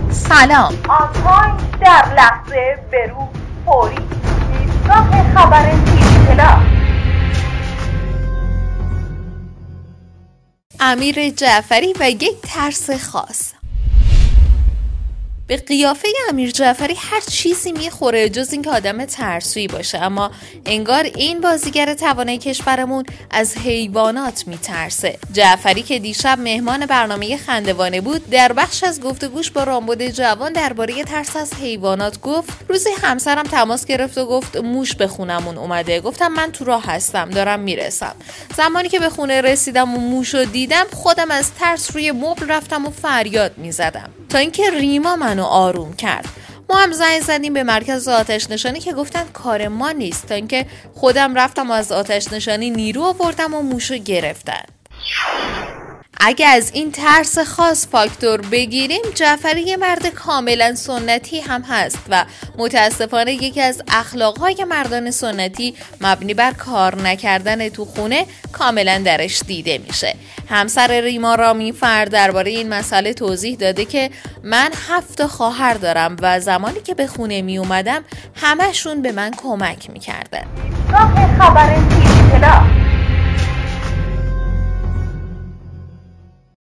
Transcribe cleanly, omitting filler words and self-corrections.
سلام. آنتاین در لحظه برو فوری ایستگاه خبر تیری‌طلا. امیر جعفری و یک ترس خاص. به قیافه امیر جعفری هر چیزی میخوره جز اینکه آدم ترسویی باشه، اما انگار این بازیگر توانای کشورمون از حیوانات میترسه. جعفری که دیشب مهمان برنامه خندوانه بود، در بخش از گفتگوش با رامبد جوان درباره ترس از حیوانات گفت روزی همسرم تماس گرفت و گفت موش به خونمون اومده. گفتم من تو راه هستم، دارم میرسم. زمانی که به خونه رسیدم و موشو دیدم، خودم از ترس روی مبل رفتم و فریاد میزدم تا اینکه ریما منو آروم کرد. ما هم زنگ زدیم به مرکز آتش نشانی که گفتن کار ما نیست، تا اینکه خودم رفتم و از آتش نشانی نیرو آوردم و موشو گرفتن. اگه از این ترس خاص فاکتور بگیریم، جعفری یه مرد کاملا سنتی هم هست و متاسفانه یکی از اخلاقهای مردان سنتی مبنی بر کار نکردن تو خونه کاملا درش دیده میشه. همسر ریما رامیفر درباره این مسئله توضیح داده که من 7 خواهر دارم و زمانی که به خونه می اومدم همشون به من کمک میکردن. ایستگاه خبر تیری‌طلا.